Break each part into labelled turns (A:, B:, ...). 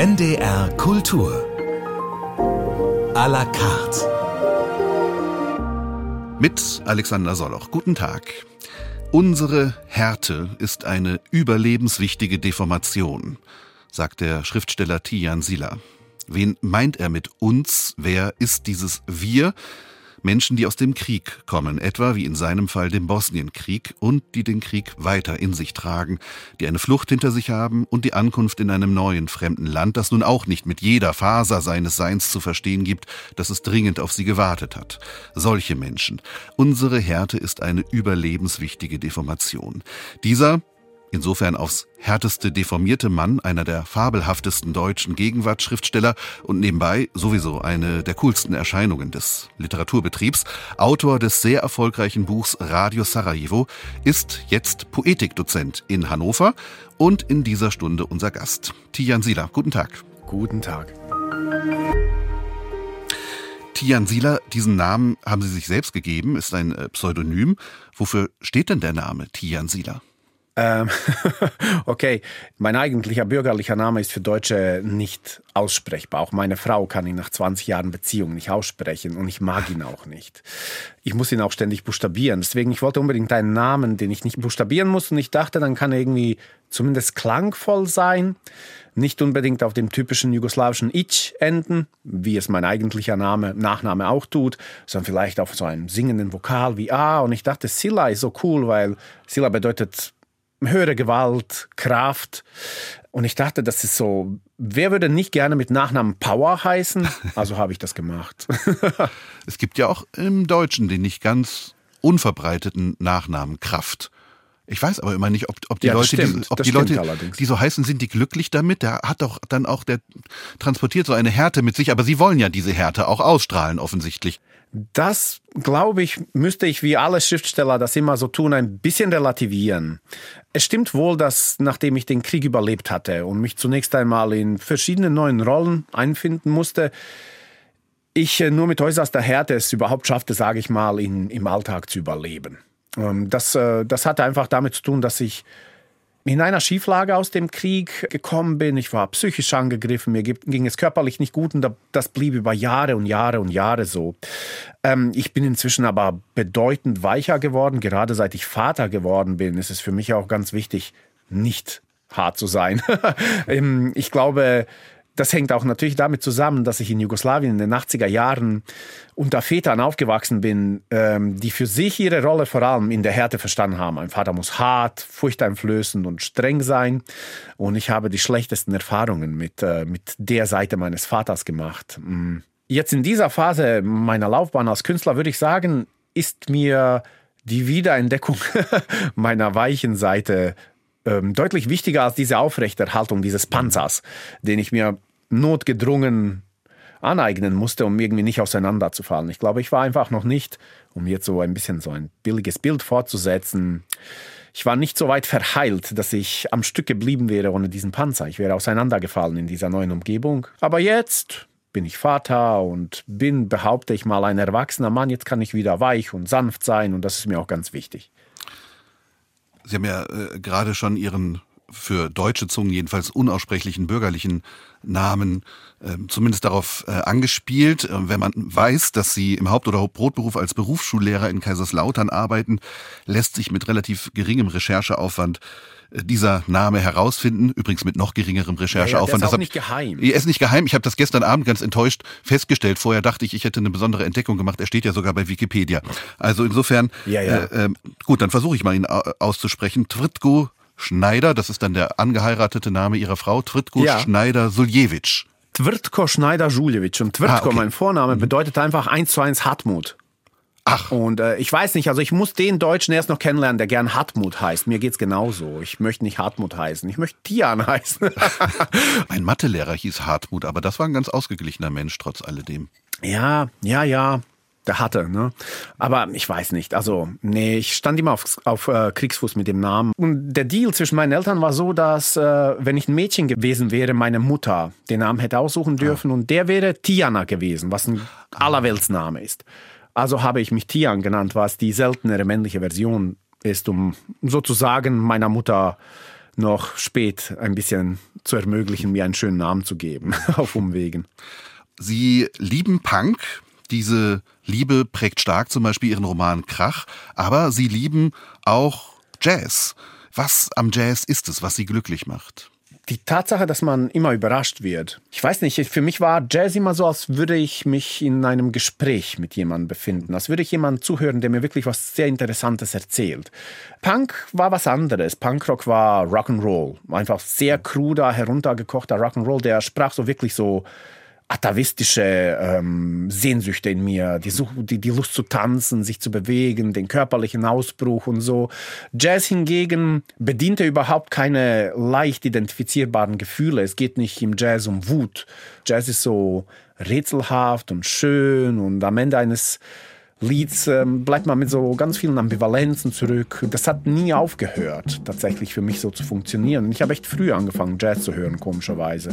A: NDR Kultur à la carte
B: mit Alexander Soloch. Guten Tag. Unsere Härte ist eine überlebenswichtige Deformation, sagt der Schriftsteller Tijan Sila. Wen meint er mit uns? Wer ist dieses Wir? Menschen, die aus dem Krieg kommen, etwa wie in seinem Fall dem Bosnienkrieg, und die den Krieg weiter in sich tragen, die eine Flucht hinter sich haben und die Ankunft in einem neuen, fremden Land, das nun auch nicht mit jeder Faser seines Seins zu verstehen gibt, dass es dringend auf sie gewartet hat. Solche Menschen. Unsere Härte ist eine überlebenswichtige Deformation. Dieser insofern aufs härteste deformierte Mann, einer der fabelhaftesten deutschen Gegenwartsschriftsteller und nebenbei sowieso eine der coolsten Erscheinungen des Literaturbetriebs, Autor des sehr erfolgreichen Buchs Radio Sarajevo, ist jetzt Poetikdozent in Hannover und in dieser Stunde unser Gast. Tijan Sila, guten Tag.
C: Guten Tag.
B: Tijan Sila, diesen Namen haben Sie sich selbst gegeben, ist ein Pseudonym. Wofür steht denn der Name Tijan Sila?
C: Okay, mein eigentlicher bürgerlicher Name ist für Deutsche nicht aussprechbar. Auch meine Frau kann ihn nach 20 Jahren Beziehung nicht aussprechen und ich mag ihn auch nicht. Ich muss ihn auch ständig buchstabieren. Deswegen, ich wollte unbedingt einen Namen, den ich nicht buchstabieren muss, und ich dachte, dann kann er irgendwie zumindest klangvoll sein. Nicht unbedingt auf dem typischen jugoslawischen Ich enden, wie es mein eigentlicher Nachname auch tut, sondern vielleicht auf so einem singenden Vokal wie A. Und ich dachte, Sila ist so cool, weil Sila bedeutet höhere Gewalt, Kraft. Und ich dachte, das ist so, wer würde nicht gerne mit Nachnamen Power heißen? Also habe ich das gemacht.
B: Es gibt ja auch im Deutschen den nicht ganz unverbreiteten Nachnamen Kraft. Ich weiß aber immer nicht, ob die Leute, die so heißen, sind die glücklich damit? Der hat doch dann auch, der transportiert so eine Härte mit sich, aber Sie wollen ja diese Härte auch ausstrahlen offensichtlich.
C: Das, glaube ich, müsste ich wie alle Schriftsteller das immer so tun, ein bisschen relativieren. Es stimmt wohl, dass nachdem ich den Krieg überlebt hatte und mich zunächst einmal in verschiedene neuen Rollen einfinden musste, ich nur mit äußerster Härte es überhaupt schaffte, sage ich mal, im Alltag zu überleben. Das hatte einfach damit zu tun, dass ich in einer Schieflage aus dem Krieg gekommen bin. Ich war psychisch angegriffen, mir ging es körperlich nicht gut und das blieb über Jahre und Jahre und Jahre so. Ich bin inzwischen aber bedeutend weicher geworden. Gerade seit ich Vater geworden bin, ist es für mich auch ganz wichtig, nicht hart zu sein. Ich glaube, das hängt auch natürlich damit zusammen, dass ich in Jugoslawien in den 80er Jahren unter Vätern aufgewachsen bin, die für sich ihre Rolle vor allem in der Härte verstanden haben. Ein Vater muss hart, furchteinflößend und streng sein. Und ich habe die schlechtesten Erfahrungen mit der Seite meines Vaters gemacht. Jetzt in dieser Phase meiner Laufbahn als Künstler würde ich sagen, ist mir die Wiederentdeckung meiner weichen Seite deutlich wichtiger als diese Aufrechterhaltung dieses Panzers, den ich mir notgedrungen aneignen musste, um irgendwie nicht auseinanderzufallen. Ich glaube, ich war einfach noch nicht, um jetzt so ein bisschen so ein billiges Bild fortzusetzen, ich war nicht so weit verheilt, dass ich am Stück geblieben wäre ohne diesen Panzer. Ich wäre auseinandergefallen in dieser neuen Umgebung. Aber jetzt bin ich Vater und bin, behaupte ich mal, ein erwachsener Mann. Jetzt kann ich wieder weich und sanft sein und das ist mir auch ganz wichtig.
B: Sie haben ja gerade schon Ihren für deutsche Zungen jedenfalls unaussprechlichen bürgerlichen Namen zumindest darauf angespielt. Wenn man weiß, dass Sie im Haupt- oder Brotberuf als Berufsschullehrer in Kaiserslautern arbeiten, lässt sich mit relativ geringem Rechercheaufwand dieser Name herausfinden, übrigens mit noch geringerem Rechercheaufwand.
C: Ja, der ist auch nicht geheim.
B: Er ist nicht geheim. Ich habe das gestern Abend ganz enttäuscht festgestellt. Vorher dachte ich hätte eine besondere Entdeckung gemacht. Er steht ja sogar bei Wikipedia. Also insofern, gut, dann versuche ich mal ihn auszusprechen. Tvritko Schneider, das ist dann der angeheiratete Name Ihrer Frau, Tvritko Schneider-Suljevic.
C: Tvritko Schneider-Suljevic. Und Tvritko, mein Vorname, bedeutet einfach 1:1 Hartmut.
B: Ach.
C: Und ich weiß nicht, also ich muss den Deutschen erst noch kennenlernen, der gern Hartmut heißt. Mir geht's genauso. Ich möchte nicht Hartmut heißen, ich möchte Tijan heißen.
B: Mein Mathelehrer hieß Hartmut, aber das war ein ganz ausgeglichener Mensch, trotz alledem.
C: Ja, der hatte, ne? Aber ich weiß nicht, also nee, ich stand immer auf Kriegsfuß mit dem Namen. Und der Deal zwischen meinen Eltern war so, dass wenn ich ein Mädchen gewesen wäre, meine Mutter den Namen hätte aussuchen dürfen und der wäre Tijana gewesen, was ein Allerweltsname ist. Also habe ich mich Tijan genannt, was die seltenere männliche Version ist, um sozusagen meiner Mutter noch spät ein bisschen zu ermöglichen, mir einen schönen Namen zu geben, auf Umwegen.
B: Sie lieben Punk. Diese Liebe prägt stark zum Beispiel Ihren Roman Krach, aber Sie lieben auch Jazz. Was am Jazz ist es, was Sie glücklich macht?
C: Die Tatsache, dass man immer überrascht wird. Ich weiß nicht, für mich war Jazz immer so, als würde ich mich in einem Gespräch mit jemandem befinden. Als würde ich jemandem zuhören, der mir wirklich was sehr Interessantes erzählt. Punk war was anderes. Punkrock war Rock'n'Roll. Einfach sehr kruder, heruntergekochter Rock'n'Roll. Der sprach so wirklich so atavistische Sehnsüchte in mir, die Lust zu tanzen, sich zu bewegen, den körperlichen Ausbruch und so. Jazz hingegen bediente überhaupt keine leicht identifizierbaren Gefühle. Es geht nicht im Jazz um Wut. Jazz ist so rätselhaft und schön und am Ende eines Lieds bleibt man mit so ganz vielen Ambivalenzen zurück. Das hat nie aufgehört, tatsächlich für mich so zu funktionieren. Ich habe echt früh angefangen, Jazz zu hören, komischerweise.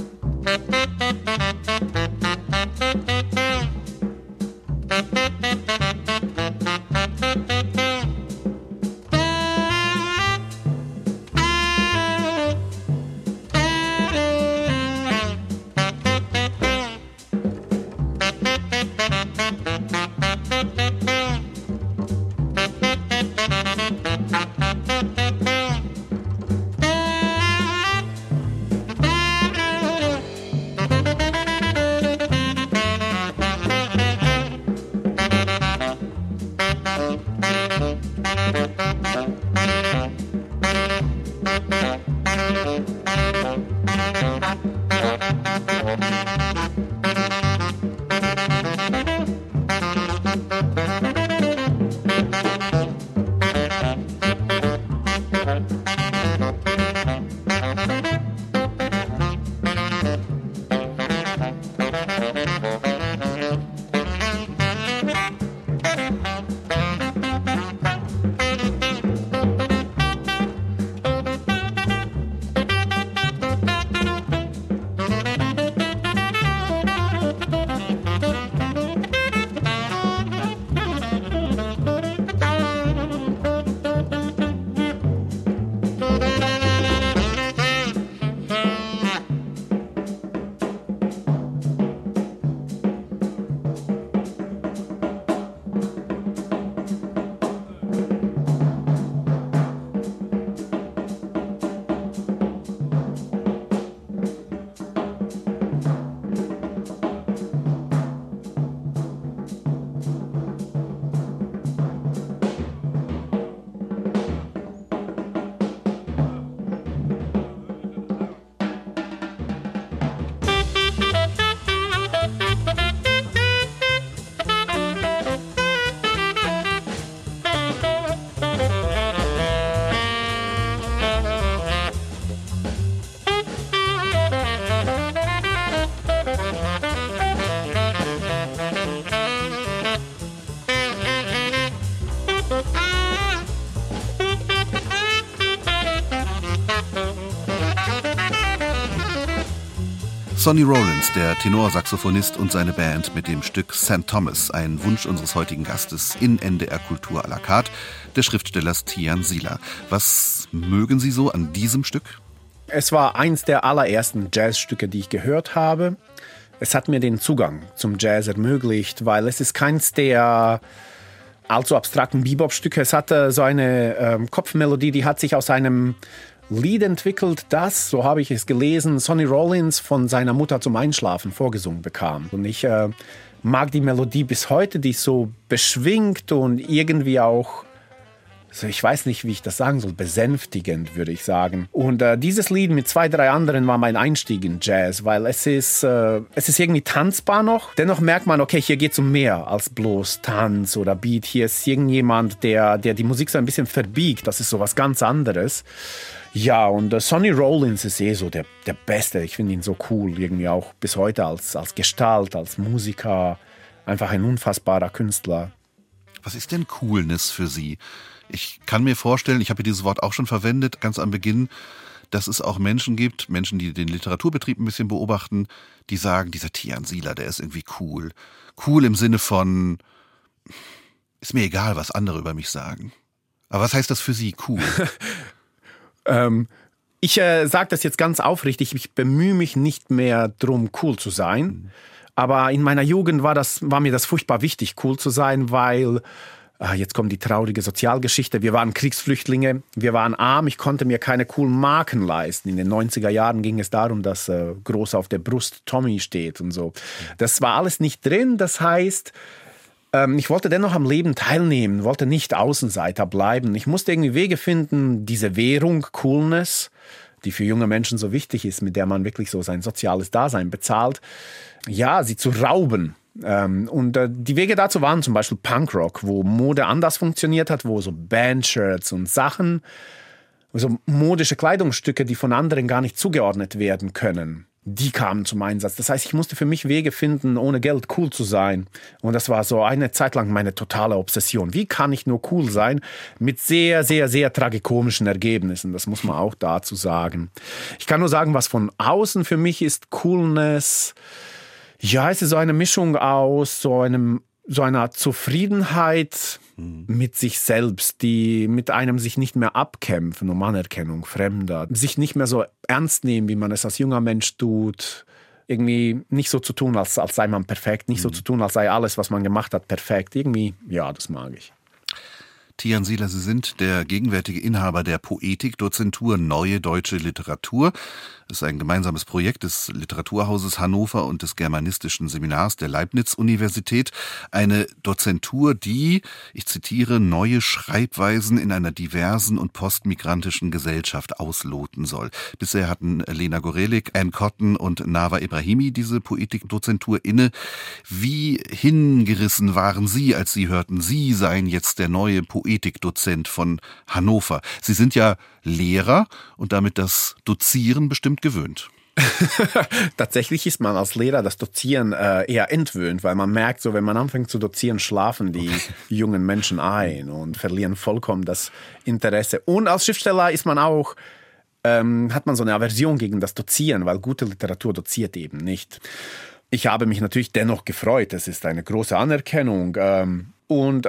B: Sonny Rollins, der Tenorsaxophonist und seine Band mit dem Stück St. Thomas, ein Wunsch unseres heutigen Gastes in NDR Kultur à la carte, des Schriftstellers Tijan Sila. Was mögen Sie so an diesem Stück?
C: Es war eins der allerersten Jazzstücke, die ich gehört habe. Es hat mir den Zugang zum Jazz ermöglicht, weil es ist keins der allzu abstrakten Bebop-Stücke. Es hatte so eine Kopfmelodie, die hat sich aus einem Lied entwickelt, das, so habe ich es gelesen, Sonny Rollins von seiner Mutter zum Einschlafen vorgesungen bekam. Und ich mag die Melodie bis heute, die ist so beschwingt und irgendwie auch, also ich weiß nicht, wie ich das sagen soll, besänftigend, würde ich sagen. Und dieses Lied mit 2, 3 anderen war mein Einstieg in Jazz, weil es ist irgendwie tanzbar noch. Dennoch merkt man, okay, hier geht es um mehr als bloß Tanz oder Beat. Hier ist irgendjemand, der die Musik so ein bisschen verbiegt. Das ist so was ganz anderes. Ja, und Sonny Rollins ist so der Beste. Ich finde ihn so cool, irgendwie auch bis heute als Gestalt, als Musiker. Einfach ein unfassbarer Künstler.
B: Was ist denn Coolness für Sie? Ich kann mir vorstellen, ich habe ja dieses Wort auch schon verwendet, ganz am Beginn, dass es auch Menschen gibt, Menschen, die den Literaturbetrieb ein bisschen beobachten, die sagen, dieser Tijan Sila, der ist irgendwie cool. Cool im Sinne von, ist mir egal, was andere über mich sagen. Aber was heißt das für Sie, cool?
C: Ich sage das jetzt ganz aufrichtig, ich bemühe mich nicht mehr drum, cool zu sein. Aber in meiner Jugend war mir das furchtbar wichtig, cool zu sein, weil, jetzt kommt die traurige Sozialgeschichte, wir waren Kriegsflüchtlinge, wir waren arm, ich konnte mir keine coolen Marken leisten. In den 90er Jahren ging es darum, dass groß auf der Brust Tommy steht und so. Das war alles nicht drin, das heißt, ich wollte dennoch am Leben teilnehmen, wollte nicht Außenseiter bleiben. Ich musste irgendwie Wege finden, diese Währung, Coolness, die für junge Menschen so wichtig ist, mit der man wirklich so sein soziales Dasein bezahlt, ja, sie zu rauben. Und die Wege dazu waren zum Beispiel Punkrock, wo Mode anders funktioniert hat, wo so Bandshirts und Sachen, so modische Kleidungsstücke, die von anderen gar nicht zugeordnet werden können, die kamen zum Einsatz. Das heißt, ich musste für mich Wege finden, ohne Geld cool zu sein. Und das war so eine Zeit lang meine totale Obsession. Wie kann ich nur cool sein? Mit sehr, sehr, sehr tragikomischen Ergebnissen. Das muss man auch dazu sagen. Ich kann nur sagen, was von außen für mich ist Coolness. Ja, es ist so eine Mischung aus so einer Zufriedenheit mit sich selbst, die mit einem sich nicht mehr abkämpfen um Anerkennung Fremder, sich nicht mehr so ernst nehmen, wie man es als junger Mensch tut, irgendwie nicht so zu tun, als sei man perfekt, nicht so zu tun, als sei alles, was man gemacht hat, perfekt. Irgendwie, ja, das mag ich.
B: Tijan Sieler, Sie sind der gegenwärtige Inhaber der Poetikdozentur Neue Deutsche Literatur. Das ist ein gemeinsames Projekt des Literaturhauses Hannover und des Germanistischen Seminars der Leibniz-Universität. Eine Dozentur, die, ich zitiere, neue Schreibweisen in einer diversen und postmigrantischen Gesellschaft ausloten soll. Bisher hatten Lena Gorelik, Anne Cotton und Nawa Ibrahimi diese Poetikdozentur inne. Wie hingerissen waren Sie, als Sie hörten, Sie seien jetzt der neue Poetikdozent von Hannover? Sie sind ja Lehrer und damit das Dozieren bestimmt gewöhnt.
C: Tatsächlich ist man als Lehrer das Dozieren eher entwöhnt, weil man merkt, so wenn man anfängt zu dozieren, schlafen die jungen Menschen ein und verlieren vollkommen das Interesse. Und als Schriftsteller ist man auch, hat man so eine Aversion gegen das Dozieren, weil gute Literatur doziert eben nicht. Ich habe mich natürlich dennoch gefreut, es ist eine große Anerkennung und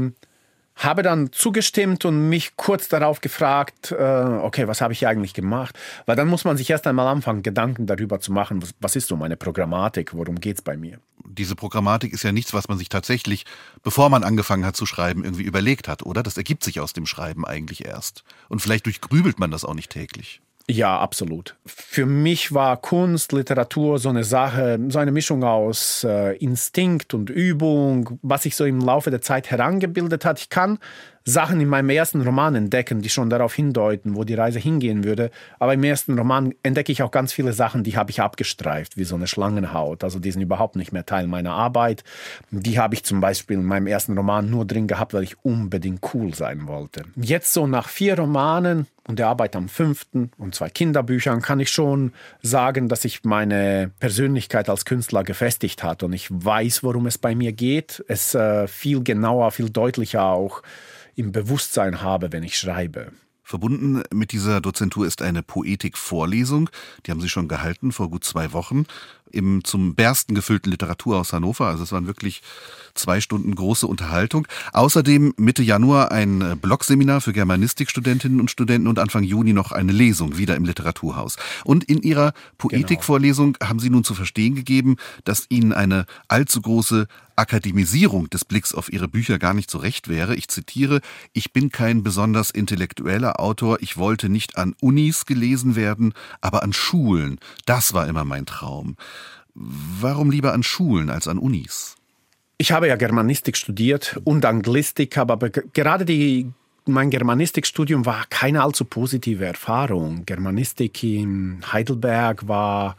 C: habe dann zugestimmt und mich kurz darauf gefragt, okay, was habe ich eigentlich gemacht? Weil dann muss man sich erst einmal anfangen, Gedanken darüber zu machen, was ist so meine Programmatik, worum geht's bei mir?
B: Diese Programmatik ist ja nichts, was man sich tatsächlich, bevor man angefangen hat zu schreiben, irgendwie überlegt hat, oder? Das ergibt sich aus dem Schreiben eigentlich erst. Und vielleicht durchgrübelt man das auch nicht täglich.
C: Ja, absolut. Für mich war Kunst, Literatur so eine Sache, so eine Mischung aus Instinkt und Übung, was sich so im Laufe der Zeit herangebildet hat. Ich kann Sachen in meinem ersten Roman entdecken, die schon darauf hindeuten, wo die Reise hingehen würde. Aber im ersten Roman entdecke ich auch ganz viele Sachen, die habe ich abgestreift, wie so eine Schlangenhaut. Also die sind überhaupt nicht mehr Teil meiner Arbeit. Die habe ich zum Beispiel in meinem ersten Roman nur drin gehabt, weil ich unbedingt cool sein wollte. Jetzt so nach 4 Romanen und der Arbeit am 5. und 2 Kinderbüchern kann ich schon sagen, dass sich meine Persönlichkeit als Künstler gefestigt hat und ich weiß, worum es bei mir geht. Es viel genauer, viel deutlicher auch im Bewusstsein habe, wenn ich schreibe.
B: Verbunden mit dieser Dozentur ist eine Poetikvorlesung, die haben Sie schon gehalten vor gut 2 Wochen, im zum Bersten gefüllten Literaturhaus Hannover. Also es waren wirklich 2 Stunden große Unterhaltung. Außerdem Mitte Januar ein Blogseminar für Germanistikstudentinnen und Studenten und Anfang Juni noch eine Lesung wieder im Literaturhaus. Und in Ihrer Poetikvorlesung haben Sie nun zu verstehen gegeben, dass Ihnen eine allzu große Akademisierung des Blicks auf Ihre Bücher gar nicht so recht wäre. Ich zitiere, ich bin kein besonders intellektueller Autor, ich wollte nicht an Unis gelesen werden, aber an Schulen. Das war immer mein Traum. Warum lieber an Schulen als an Unis?
C: Ich habe ja Germanistik studiert und Anglistik, aber gerade mein Germanistikstudium war keine allzu positive Erfahrung. Germanistik in Heidelberg war...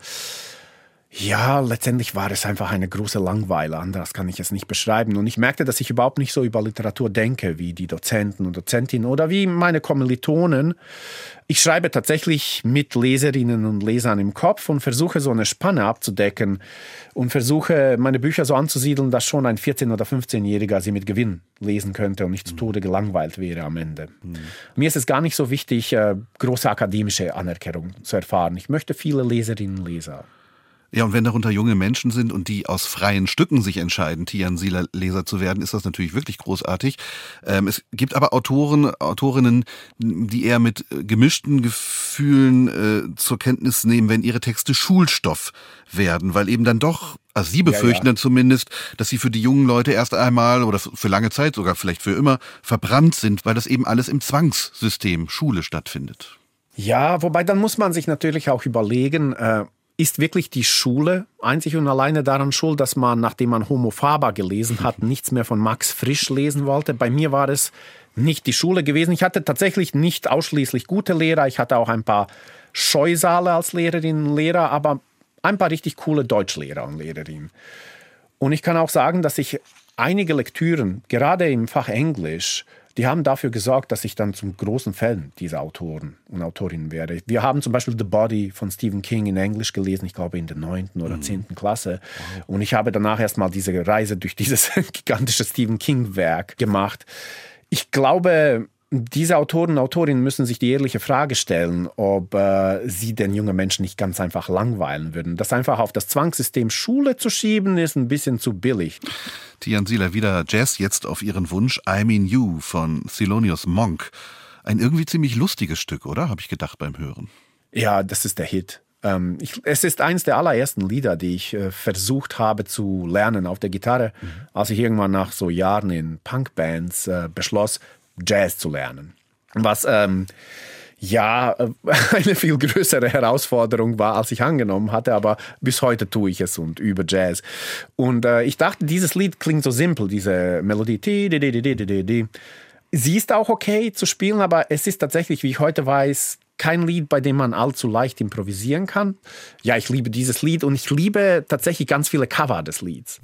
C: Ja, letztendlich war es einfach eine große Langeweile, anders kann ich es nicht beschreiben. Und ich merkte, dass ich überhaupt nicht so über Literatur denke, wie die Dozenten und Dozentinnen oder wie meine Kommilitonen. Ich schreibe tatsächlich mit Leserinnen und Lesern im Kopf und versuche so eine Spanne abzudecken und versuche meine Bücher so anzusiedeln, dass schon ein 14- oder 15-Jähriger sie mit Gewinn lesen könnte und nicht zu Tode gelangweilt wäre am Ende. Mir ist es gar nicht so wichtig, große akademische Anerkennung zu erfahren. Ich möchte viele Leserinnen und Leser.
B: Ja, und wenn darunter junge Menschen sind und die aus freien Stücken sich entscheiden, Tian Sieler Leser zu werden, ist das natürlich wirklich großartig. Es gibt aber Autorinnen, die eher mit gemischten Gefühlen zur Kenntnis nehmen, wenn ihre Texte Schulstoff werden, weil eben dann doch, also sie befürchten dann zumindest, dass sie für die jungen Leute erst einmal oder für lange Zeit, sogar vielleicht für immer, verbrannt sind, weil das eben alles im Zwangssystem Schule stattfindet.
C: Ja, wobei dann muss man sich natürlich auch überlegen, ist wirklich die Schule einzig und alleine daran schuld, dass man, nachdem man Homo Faber gelesen hat, nichts mehr von Max Frisch lesen wollte? Bei mir war es nicht die Schule gewesen. Ich hatte tatsächlich nicht ausschließlich gute Lehrer. Ich hatte auch ein paar Scheusale als Lehrerinnen und Lehrer, aber ein paar richtig coole Deutschlehrer und Lehrerinnen. Und ich kann auch sagen, dass ich einige Lektüren, gerade im Fach Englisch, die haben dafür gesorgt, dass ich dann zum großen Fan dieser Autoren und Autorinnen werde. Wir haben zum Beispiel The Body von Stephen King in Englisch gelesen, ich glaube in der 9. oder 10. Klasse. Und ich habe danach erstmal diese Reise durch dieses gigantische Stephen King-Werk gemacht. Ich glaube, diese Autoren und Autorinnen müssen sich die ehrliche Frage stellen, ob sie den jungen Menschen nicht ganz einfach langweilen würden. Das einfach auf das Zwangssystem Schule zu schieben, ist ein bisschen zu billig.
B: Tian Sieler, wieder Jazz, jetzt auf Ihren Wunsch I Mean You von Thelonious Monk. Ein irgendwie ziemlich lustiges Stück, oder? Habe ich gedacht beim Hören.
C: Ja, das ist der Hit. Es ist eines der allerersten Lieder, die ich versucht habe zu lernen auf der Gitarre, als ich irgendwann nach so Jahren in Punkbands beschloss, Jazz zu lernen. Was eine viel größere Herausforderung war, als ich angenommen hatte, aber bis heute tue ich es und übe Jazz. Und ich dachte, dieses Lied klingt so simpel, diese Melodie. Sie ist auch okay zu spielen, aber es ist tatsächlich, wie ich heute weiß, kein Lied, bei dem man allzu leicht improvisieren kann. Ja, ich liebe dieses Lied und ich liebe tatsächlich ganz viele Cover des Lieds.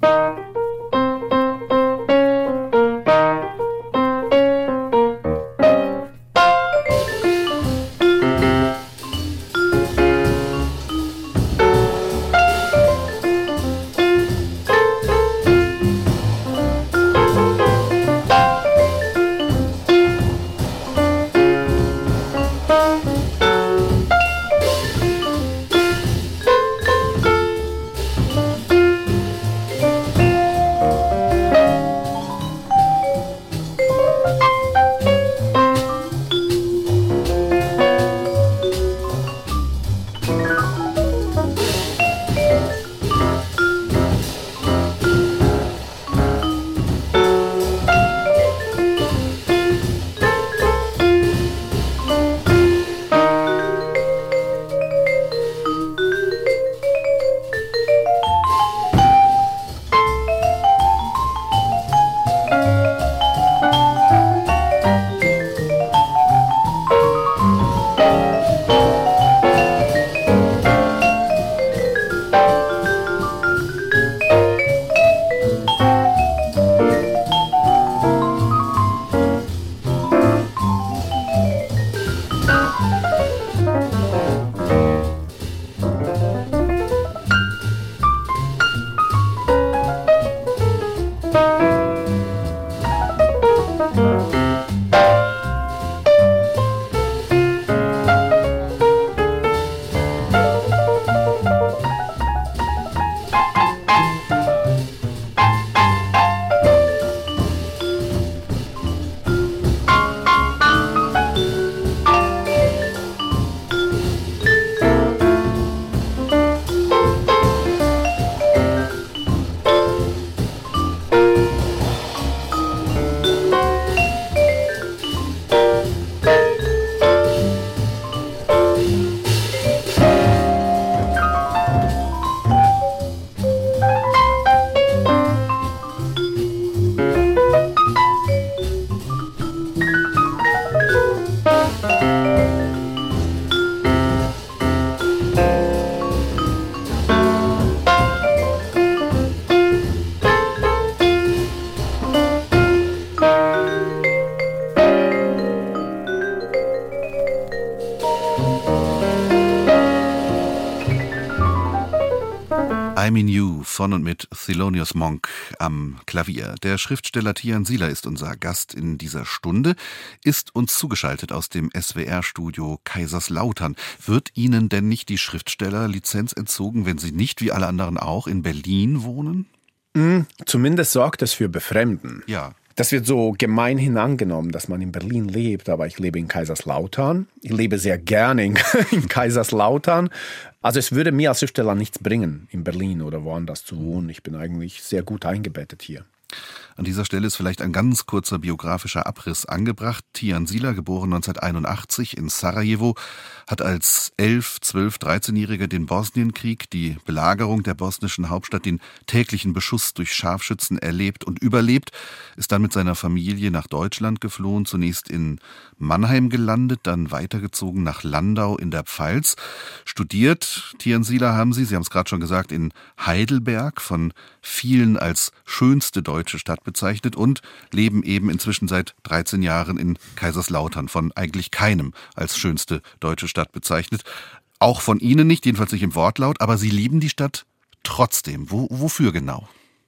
B: I'm in You von und mit Thelonious Monk am Klavier. Der Schriftsteller Tian Sila ist unser Gast in dieser Stunde, ist uns zugeschaltet aus dem SWR-Studio Kaiserslautern. Wird Ihnen denn nicht die Schriftstellerlizenz entzogen, wenn Sie nicht wie alle anderen auch in Berlin wohnen?
C: Zumindest sorgt es für Befremden.
B: Ja.
C: Das wird so gemeinhin angenommen, dass man in Berlin lebt, aber ich lebe in Kaiserslautern. Ich lebe sehr gerne in Kaiserslautern. Also es würde mir als Schriftsteller nichts bringen, in Berlin oder woanders zu wohnen. Ich bin eigentlich sehr gut eingebettet hier.
B: An dieser Stelle ist vielleicht ein ganz kurzer biografischer Abriss angebracht. Tian Sila, geboren 1981 in Sarajevo, hat als 11-, 12-, 13-Jähriger den Bosnienkrieg, die Belagerung der bosnischen Hauptstadt, den täglichen Beschuss durch Scharfschützen erlebt und überlebt, ist dann mit seiner Familie nach Deutschland geflohen, zunächst in Mannheim gelandet, dann weitergezogen nach Landau in der Pfalz. Studiert, Tian Sila, haben Sie haben es gerade schon gesagt, in Heidelberg, von vielen als schönste deutsche Stadt bezeichnet, und leben eben inzwischen seit 13 Jahren in Kaiserslautern, von eigentlich keinem als schönste deutsche Stadt bezeichnet. Auch von Ihnen nicht, jedenfalls nicht im Wortlaut, aber Sie lieben die Stadt trotzdem. Wofür genau?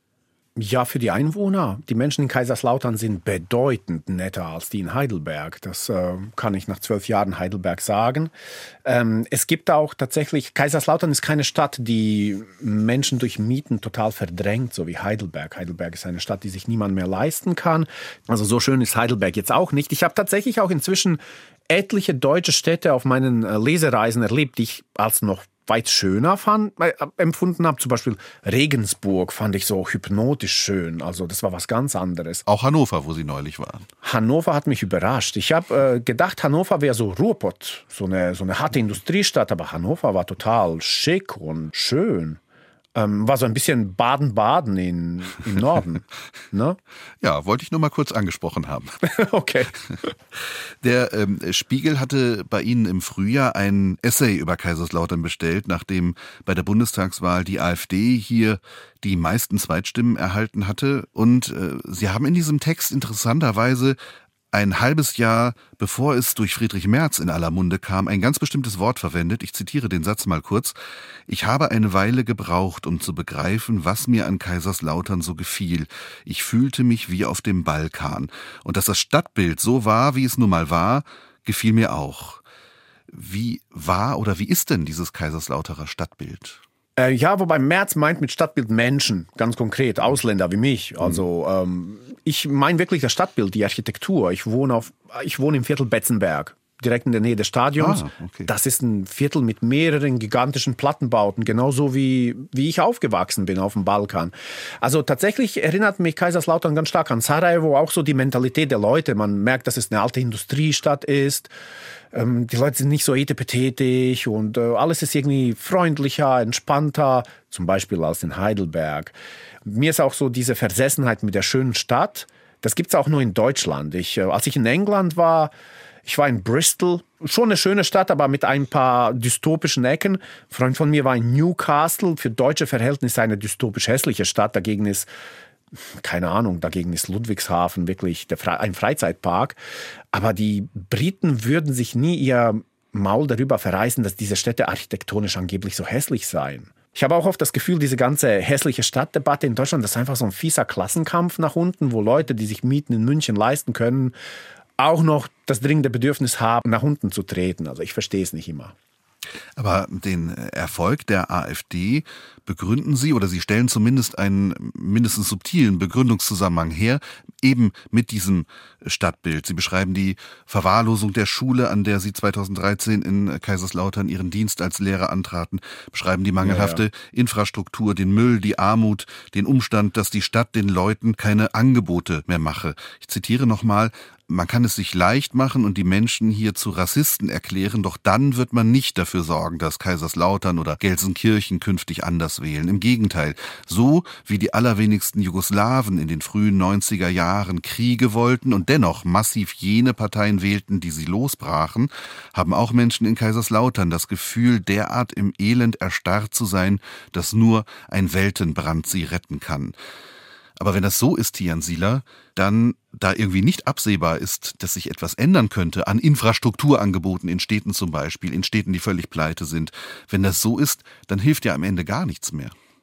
C: Ja, für die Einwohner. Die Menschen in Kaiserslautern sind bedeutend netter als die in Heidelberg. Das kann ich nach 12 Jahren Heidelberg sagen. Es gibt auch tatsächlich, Kaiserslautern ist keine Stadt, die Menschen durch Mieten total verdrängt, so wie Heidelberg. Heidelberg ist eine Stadt, die sich niemand mehr leisten kann. Also so schön ist Heidelberg jetzt auch nicht. Ich habe tatsächlich auch inzwischen etliche deutsche Städte auf meinen Lesereisen erlebt, die ich als noch weit schöner empfunden habe. Zum Beispiel Regensburg fand ich so hypnotisch schön. Also das war was ganz anderes.
B: Auch Hannover, wo Sie neulich waren.
C: Hannover hat mich überrascht. Ich habe gedacht, Hannover wäre so Ruhrpott, so eine harte Industriestadt. Aber Hannover war total schick und schön. War so ein bisschen Baden-Baden im Norden. Ne?
B: Ja, wollte ich nur mal kurz angesprochen haben.
C: Okay.
B: Der Spiegel hatte bei Ihnen im Frühjahr ein Essay über Kaiserslautern bestellt, nachdem bei der Bundestagswahl die AfD hier die meisten Zweitstimmen erhalten hatte. Und Sie haben in diesem Text interessanterweise ein halbes Jahr, bevor es durch Friedrich Merz in aller Munde kam, ein ganz bestimmtes Wort verwendet. Ich zitiere den Satz mal kurz. Ich habe eine Weile gebraucht, um zu begreifen, was mir an Kaiserslautern so gefiel. Ich fühlte mich wie auf dem Balkan. Und dass das Stadtbild so war, wie es nun mal war, gefiel mir auch. Wie war oder wie ist denn dieses Kaiserslauterer Stadtbild?
C: Ja, wobei Merz meint mit Stadtbild Menschen, ganz konkret, Ausländer wie mich. Also ich meine wirklich das Stadtbild, die Architektur. Ich wohne im Viertel Betzenberg, direkt in der Nähe des Stadions.
B: Okay.
C: Das ist ein Viertel mit mehreren gigantischen Plattenbauten, genauso wie ich aufgewachsen bin auf dem Balkan. Also tatsächlich erinnert mich Kaiserslautern ganz stark an Sarajevo, auch so die Mentalität der Leute. Man merkt, dass es eine alte Industriestadt ist. Die Leute sind nicht so etepetetig und alles ist irgendwie freundlicher, entspannter, zum Beispiel als in Heidelberg. Mir ist auch so diese Versessenheit mit der schönen Stadt, das gibt es auch nur in Deutschland. Als ich in England war, ich war in Bristol, schon eine schöne Stadt, aber mit ein paar dystopischen Ecken. Ein Freund von mir war in Newcastle, für deutsche Verhältnisse eine dystopisch hässliche Stadt, dagegen ist Ludwigshafen wirklich ein Freizeitpark. Aber die Briten würden sich nie ihr Maul darüber verreißen, dass diese Städte architektonisch angeblich so hässlich seien. Ich habe auch oft das Gefühl, diese ganze hässliche Stadtdebatte in Deutschland, das ist einfach so ein fieser Klassenkampf nach unten, wo Leute, die sich Mieten in München leisten können, auch noch das dringende Bedürfnis haben, nach unten zu treten. Also ich verstehe es nicht immer.
B: Aber den Erfolg der AfD begründen Sie, oder Sie stellen zumindest einen mindestens subtilen Begründungszusammenhang her, eben mit diesem Stadtbild. Sie beschreiben die Verwahrlosung der Schule, an der Sie 2013 in Kaiserslautern Ihren Dienst als Lehrer antraten, beschreiben die mangelhafte Infrastruktur, den Müll, die Armut, den Umstand, dass die Stadt den Leuten keine Angebote mehr mache. Ich zitiere nochmal: Man kann es sich leicht machen und die Menschen hier zu Rassisten erklären, doch dann wird man nicht dafür sorgen, dass Kaiserslautern oder Gelsenkirchen künftig anders wählen. Im Gegenteil, so wie die allerwenigsten Jugoslawen in den frühen 90er Jahren Kriege wollten und dennoch massiv jene Parteien wählten, die sie losbrachen, haben auch Menschen in Kaiserslautern das Gefühl, derart im Elend erstarrt zu sein, dass nur ein Weltenbrand sie retten kann. Aber wenn das so ist, Tian Sila, dann, da irgendwie nicht absehbar ist, dass sich etwas ändern könnte an Infrastrukturangeboten in Städten zum Beispiel, in Städten, die völlig pleite sind, wenn das so ist, dann hilft ja am Ende gar nichts mehr.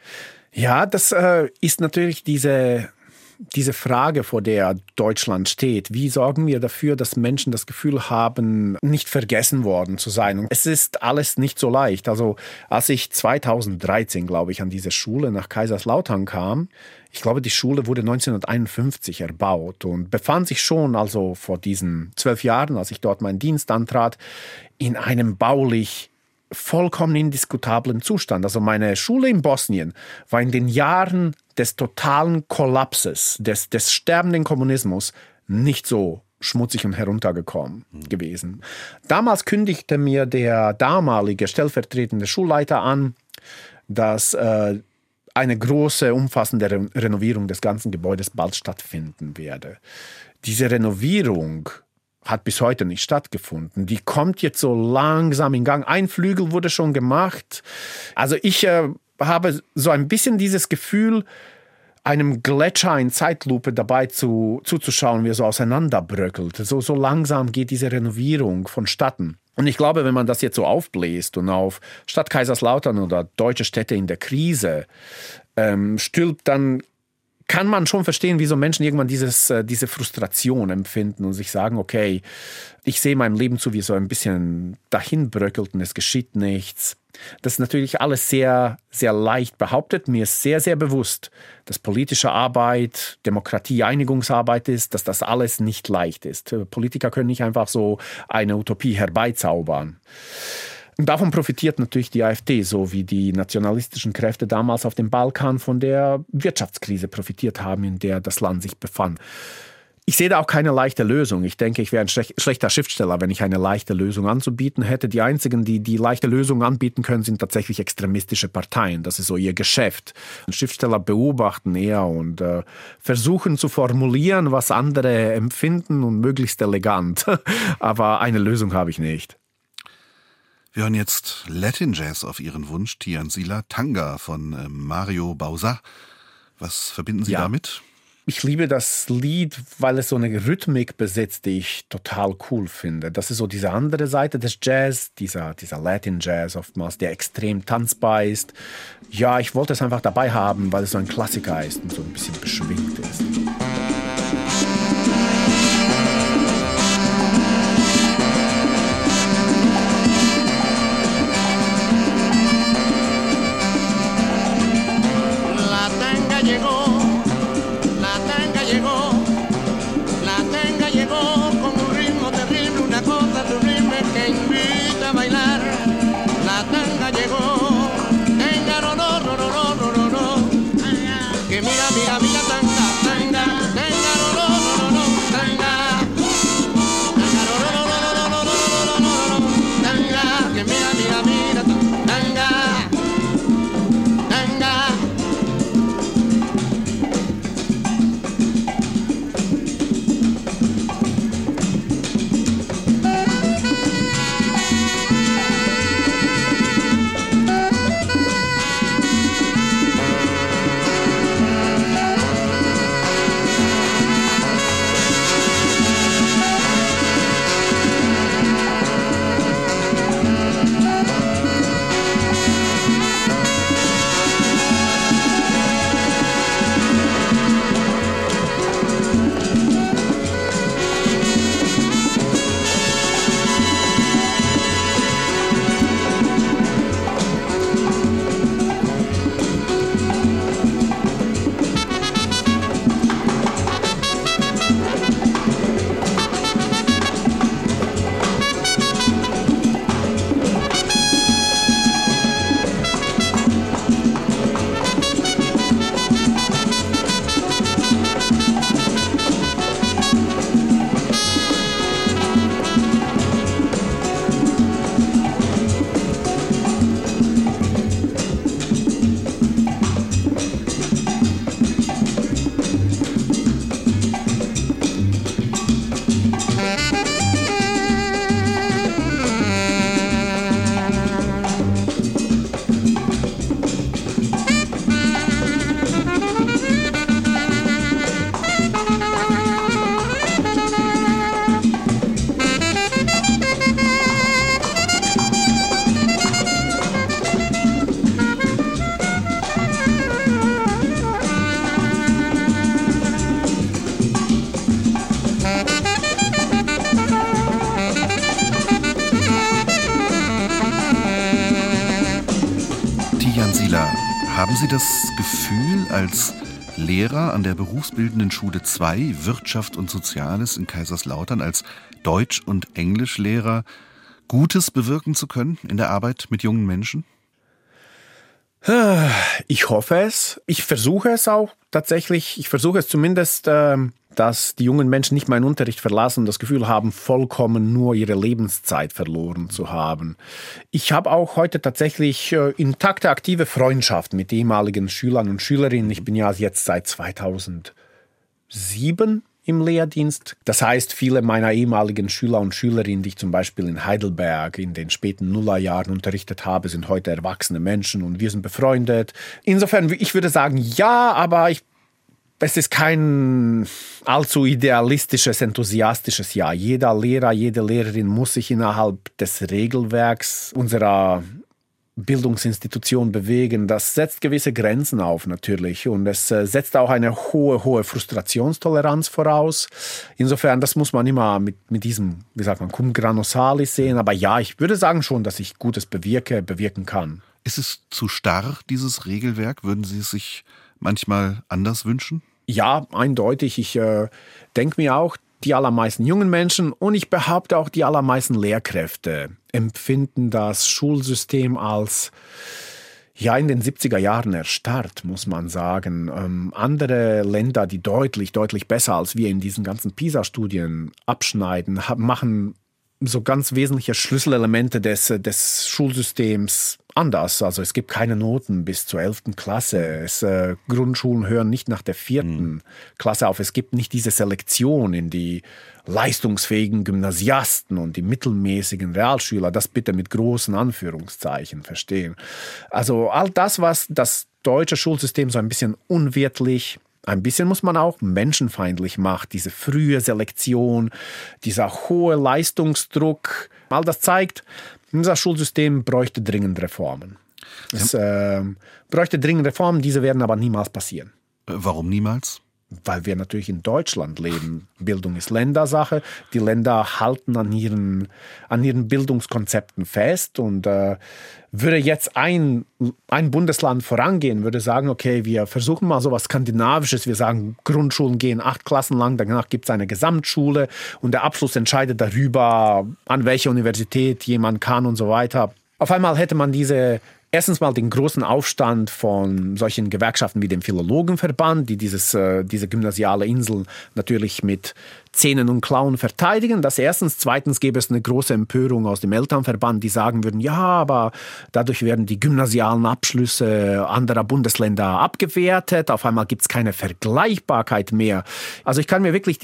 C: Ja, das ist natürlich diese Frage, vor der Deutschland steht. Wie sorgen wir dafür, dass Menschen das Gefühl haben, nicht vergessen worden zu sein? Und es ist alles nicht so leicht. Also als ich 2013, glaube ich, an diese Schule nach Kaiserslautern kam, ich glaube, die Schule wurde 1951 erbaut und befand sich schon, also vor diesen 12 Jahren, als ich dort meinen Dienst antrat, in einem baulich vollkommen indiskutablen Zustand. Also meine Schule in Bosnien war in den Jahren des totalen Kollapses, des sterbenden Kommunismus nicht so schmutzig und heruntergekommen gewesen. Damals kündigte mir der damalige stellvertretende Schulleiter an, dass eine große, umfassende Renovierung des ganzen Gebäudes bald stattfinden werde. Diese Renovierung hat bis heute nicht stattgefunden. Die kommt jetzt so langsam in Gang. Ein Flügel wurde schon gemacht. Also ich habe so ein bisschen dieses Gefühl, einem Gletscher in Zeitlupe dabei zuzuschauen, wie er so auseinanderbröckelt. So langsam geht diese Renovierung vonstatten. Und ich glaube, wenn man das jetzt so aufbläst und auf Stadt Kaiserslautern oder deutsche Städte in der Krise stülpt, dann kann man schon verstehen, wieso Menschen irgendwann diese Frustration empfinden und sich sagen, okay, ich sehe meinem Leben zu, wie so ein bisschen dahin bröckelt und es geschieht nichts. Das ist natürlich alles sehr, sehr leicht behauptet. Mir ist sehr, sehr bewusst, dass politische Arbeit, Demokratie, Einigungsarbeit ist, dass das alles nicht leicht ist. Politiker können nicht einfach so eine Utopie herbeizaubern. Und davon profitiert natürlich die AfD, so wie die nationalistischen Kräfte damals auf dem Balkan von der Wirtschaftskrise profitiert haben, in der das Land sich befand. Ich sehe da auch keine leichte Lösung. Ich denke, ich wäre ein schlechter Schriftsteller, wenn ich eine leichte Lösung anzubieten hätte. Die einzigen, die leichte Lösungen anbieten können, sind tatsächlich extremistische Parteien. Das ist so ihr Geschäft. Schriftsteller beobachten eher und versuchen zu formulieren, was andere empfinden und möglichst elegant. Aber eine Lösung habe ich nicht.
B: Wir hören jetzt Latin Jazz auf Ihren Wunsch, Tijan Sila, Tanga von Mario Bauza. Was verbinden Sie damit?
C: Ich liebe das Lied, weil es so eine Rhythmik besitzt, die ich total cool finde. Das ist so diese andere Seite des Jazz, dieser Latin Jazz oftmals, der extrem tanzbar ist. Ja, ich wollte es einfach dabei haben, weil es so ein Klassiker ist und so ein bisschen beschwingt ist.
B: Tijan Sila, haben Sie das Gefühl, als Lehrer an der berufsbildenden Schule 2 Wirtschaft und Soziales in Kaiserslautern, als Deutsch- und Englischlehrer Gutes bewirken zu können in der Arbeit mit jungen Menschen?
C: Ich hoffe es. Ich versuche es auch tatsächlich. Ich versuche es zumindest, dass die jungen Menschen nicht meinen Unterricht verlassen und das Gefühl haben, vollkommen nur ihre Lebenszeit verloren zu haben. Ich habe auch heute tatsächlich intakte, aktive Freundschaft mit ehemaligen Schülern und Schülerinnen. Ich bin ja jetzt seit 2007 im Lehrdienst. Das heißt, viele meiner ehemaligen Schüler und Schülerinnen, die ich zum Beispiel in Heidelberg in den späten Nullerjahren unterrichtet habe, sind heute erwachsene Menschen und wir sind befreundet. Insofern, ich würde sagen, ja, aber es ist kein allzu idealistisches, enthusiastisches Ja. Jeder Lehrer, jede Lehrerin muss sich innerhalb des Regelwerks unserer Bildungsinstitution bewegen. Das setzt gewisse Grenzen auf natürlich und es setzt auch eine hohe Frustrationstoleranz voraus. Insofern, das muss man immer mit diesem, wie sagt man, cum grano salis sehen. Aber ja, ich würde sagen schon, dass ich Gutes bewirken kann.
B: Ist es zu starr, dieses Regelwerk? Würden Sie es sich manchmal anders wünschen?
C: Ja, eindeutig. Ich denke mir auch, die allermeisten jungen Menschen und ich behaupte auch die allermeisten Lehrkräfte empfinden das Schulsystem als in den 70er Jahren erstarrt, muss man sagen. Andere Länder, die deutlich besser als wir in diesen ganzen PISA-Studien abschneiden, machen so ganz wesentliche Schlüsselelemente des Schulsystems anders. Also es gibt keine Noten bis zur 11. Klasse. Grundschulen hören nicht nach der 4. Klasse auf. Es gibt nicht diese Selektion in die leistungsfähigen Gymnasiasten und die mittelmäßigen Realschüler. Das bitte mit großen Anführungszeichen verstehen. Also all das, was das deutsche Schulsystem so ein bisschen unwirtlich, ein bisschen muss man auch menschenfeindlich macht, diese frühe Selektion, dieser hohe Leistungsdruck, all das zeigt, unser Schulsystem bräuchte dringend Reformen. Es bräuchte dringend Reformen, diese werden aber niemals passieren.
B: Warum niemals?
C: Weil wir natürlich in Deutschland leben. Bildung ist Ländersache. Die Länder halten an ihren Bildungskonzepten fest und würde jetzt ein Bundesland vorangehen, würde sagen, okay, wir versuchen mal so was Skandinavisches. Wir sagen, Grundschulen gehen 8 Klassen lang, danach gibt es eine Gesamtschule und der Abschluss entscheidet darüber, an welche Universität jemand kann und so weiter. Auf einmal hätte man erstens mal den großen Aufstand von solchen Gewerkschaften wie dem Philologenverband, die diese gymnasiale Insel natürlich mit Zähnen und Klauen verteidigen. Das erstens. Zweitens gäbe es eine große Empörung aus dem Elternverband, die sagen würden, ja, aber dadurch werden die gymnasialen Abschlüsse anderer Bundesländer abgewertet. Auf einmal gibt es keine Vergleichbarkeit mehr. Also ich kann mir wirklich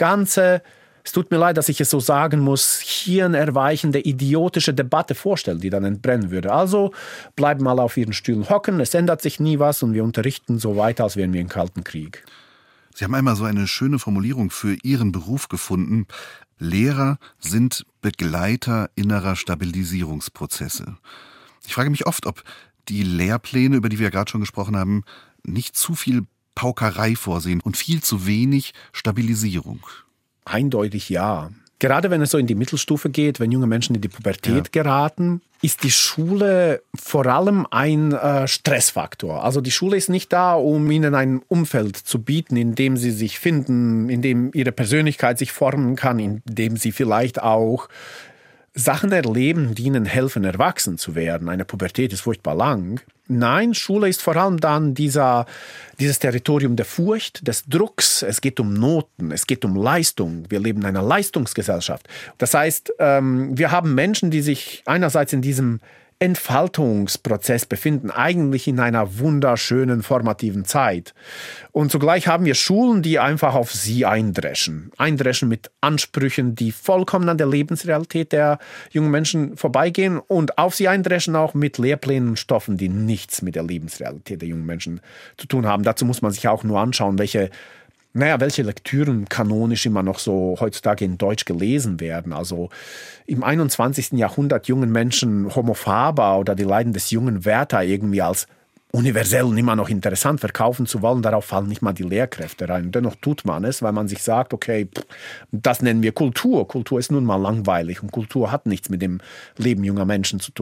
C: es tut mir leid, dass ich es so sagen muss, hirnerweichende, idiotische Debatte vorstellen, die dann entbrennen würde. Also bleiben mal auf ihren Stühlen hocken, es ändert sich nie was und wir unterrichten so weiter, als wären wir im Kalten Krieg.
B: Sie haben einmal so eine schöne Formulierung für Ihren Beruf gefunden. Lehrer sind Begleiter innerer Stabilisierungsprozesse. Ich frage mich oft, ob die Lehrpläne, über die wir gerade schon gesprochen haben, nicht zu viel Paukerei vorsehen und viel zu wenig Stabilisierung.
C: Eindeutig ja. Gerade wenn es so in die Mittelstufe geht, wenn junge Menschen in die Pubertät geraten, ist die Schule vor allem ein Stressfaktor. Also die Schule ist nicht da, um ihnen ein Umfeld zu bieten, in dem sie sich finden, in dem ihre Persönlichkeit sich formen kann, in dem sie vielleicht auch Sachen erleben, die ihnen helfen, erwachsen zu werden. Eine Pubertät ist furchtbar lang. Nein, Schule ist vor allem dann dieses Territorium der Furcht, des Drucks. Es geht um Noten, es geht um Leistung. Wir leben in einer Leistungsgesellschaft. Das heißt, wir haben Menschen, die sich einerseits in diesem Entfaltungsprozess befinden, eigentlich in einer wunderschönen formativen Zeit. Und zugleich haben wir Schulen, die einfach auf sie eindreschen mit Ansprüchen, die vollkommen an der Lebensrealität der jungen Menschen vorbeigehen und auf sie eindreschen auch mit Lehrplänen und Stoffen, die nichts mit der Lebensrealität der jungen Menschen zu tun haben. Dazu muss man sich auch nur anschauen, welche Lektüren kanonisch immer noch so heutzutage in Deutsch gelesen werden. Also im 21. Jahrhundert jungen Menschen Homo faber oder die Leiden des jungen Werther irgendwie als universell und immer noch interessant verkaufen zu wollen, darauf fallen nicht mal die Lehrkräfte rein. Dennoch tut man es, weil man sich sagt, okay, das nennen wir Kultur. Kultur ist nun mal langweilig und Kultur hat nichts mit dem Leben junger Menschen zu tun.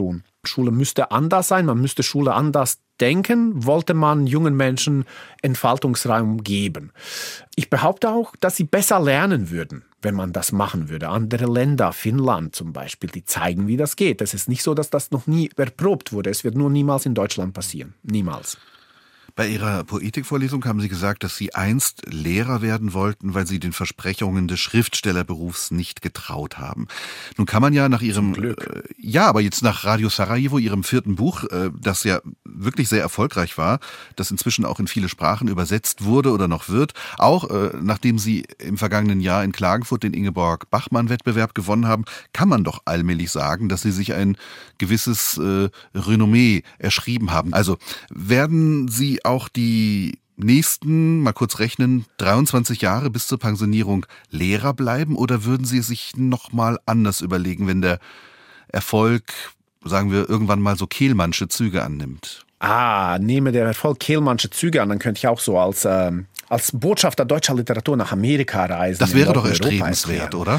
C: Schule müsste anders sein, man müsste Schule anders denken, wollte man jungen Menschen Entfaltungsraum geben. Ich behaupte auch, dass sie besser lernen würden, wenn man das machen würde. Andere Länder, Finnland zum Beispiel, die zeigen, wie das geht. Es ist nicht so, dass das noch nie erprobt wurde. Es wird nur niemals in Deutschland passieren. Niemals.
B: Bei Ihrer Poetikvorlesung haben Sie gesagt, dass Sie einst Lehrer werden wollten, weil Sie den Versprechungen des Schriftstellerberufs nicht getraut haben. Nun kann man ja nach Ihrem aber jetzt nach Radio Sarajevo, Ihrem 4. Buch, das ja wirklich sehr erfolgreich war, das inzwischen auch in viele Sprachen übersetzt wurde oder noch wird, auch nachdem Sie im vergangenen Jahr in Klagenfurt den Ingeborg-Bachmann-Wettbewerb gewonnen haben, kann man doch allmählich sagen, dass Sie sich ein gewisses Renommee erschrieben haben. Also werden Sie auch die nächsten, mal kurz rechnen, 23 Jahre bis zur Pensionierung Lehrer bleiben oder würden Sie es sich nochmal anders überlegen, wenn der Erfolg, sagen wir, irgendwann mal so Kehlmannsche Züge annimmt?
C: Nehme der Erfolg Kehlmannsche Züge an, dann könnte ich auch so als Botschafter deutscher Literatur nach Amerika reisen.
B: Das wäre doch erstrebenswert, oder?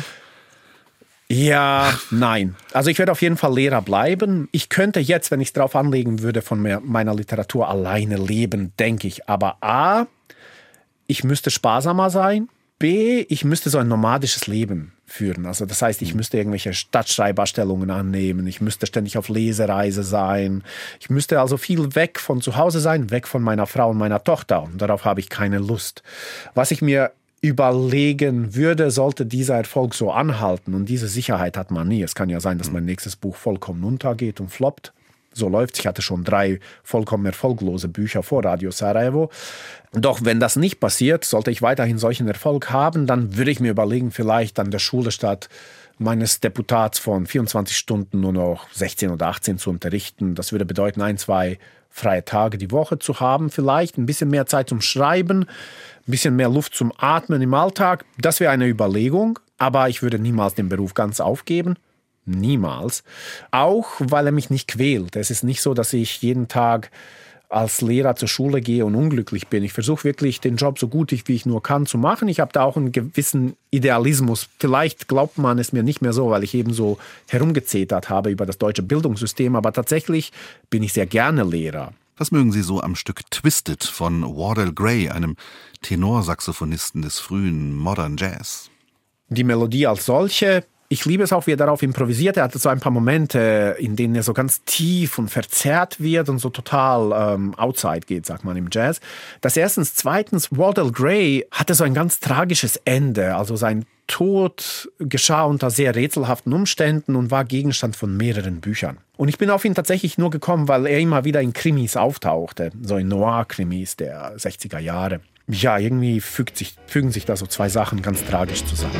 C: Ja, nein. Also ich werde auf jeden Fall Lehrer bleiben. Ich könnte jetzt, wenn ich es drauf anlegen würde, von meiner Literatur alleine leben, denke ich. Aber A, ich müsste sparsamer sein. B, ich müsste so ein nomadisches Leben führen. Also das heißt, ich müsste irgendwelche Stadtschreiberstellungen annehmen. Ich müsste ständig auf Lesereise sein. Ich müsste also viel weg von zu Hause sein, weg von meiner Frau und meiner Tochter. Und darauf habe ich keine Lust. Was ich mir überlegen würde, sollte dieser Erfolg so anhalten. Und diese Sicherheit hat man nie. Es kann ja sein, dass mein nächstes Buch vollkommen untergeht und floppt. So läuft's. Ich hatte schon 3 vollkommen erfolglose Bücher vor Radio Sarajevo. Doch wenn das nicht passiert, sollte ich weiterhin solchen Erfolg haben, dann würde ich mir überlegen, vielleicht an der Schule statt meines Deputats von 24 Stunden nur noch 16 oder 18 zu unterrichten. Das würde bedeuten, 1, 2 freie Tage die Woche zu haben, vielleicht ein bisschen mehr Zeit zum Schreiben, ein bisschen mehr Luft zum Atmen im Alltag. Das wäre eine Überlegung, aber ich würde niemals den Beruf ganz aufgeben. Niemals. Auch, weil er mich nicht quält. Es ist nicht so, dass ich jeden Tag als Lehrer zur Schule gehe und unglücklich bin. Ich versuche wirklich, den Job so gut wie ich nur kann zu machen. Ich habe da auch einen gewissen Idealismus. Vielleicht glaubt man es mir nicht mehr so, weil ich eben so herumgezetert habe über das deutsche Bildungssystem. Aber tatsächlich bin ich sehr gerne Lehrer.
B: Was mögen Sie so am Stück Twisted von Wardell Gray, einem Tenorsaxophonisten des frühen Modern Jazz?
C: Die Melodie als solche. Ich liebe es auch, wie er darauf improvisiert. Er hatte so ein paar Momente, in denen er so ganz tief und verzerrt wird und so total outside geht, sagt man im Jazz. Das erstens. Zweitens, Wardell Gray hatte so ein ganz tragisches Ende. Also sein Tod geschah unter sehr rätselhaften Umständen und war Gegenstand von mehreren Büchern. Und ich bin auf ihn tatsächlich nur gekommen, weil er immer wieder in Krimis auftauchte. So in Noir-Krimis der 60er Jahre. Ja, irgendwie fügen sich da so 2 Sachen ganz tragisch zusammen.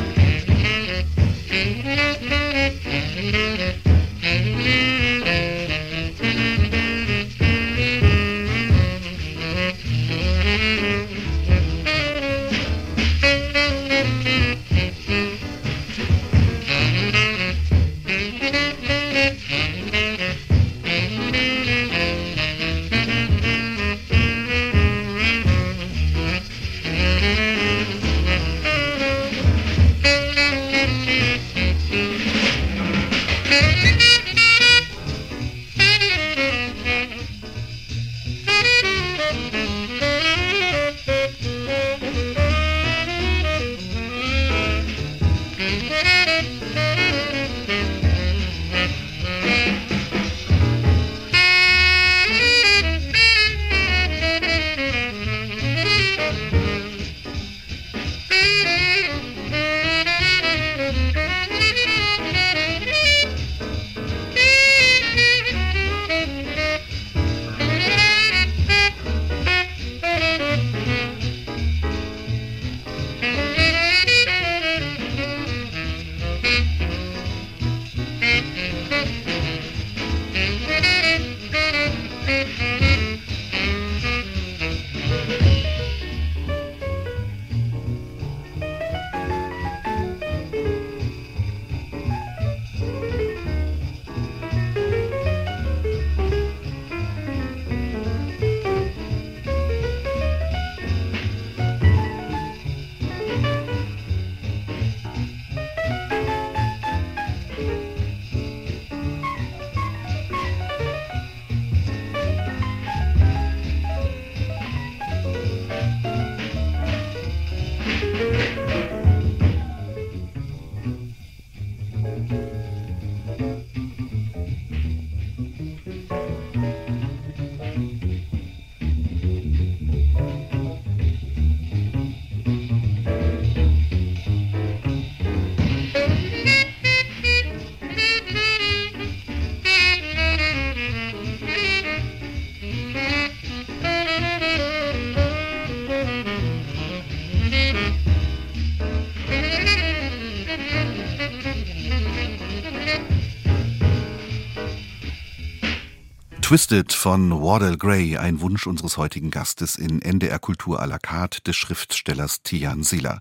B: Twisted von Wardell Gray, ein Wunsch unseres heutigen Gastes in NDR Kultur à la carte des Schriftstellers Tijan Sila.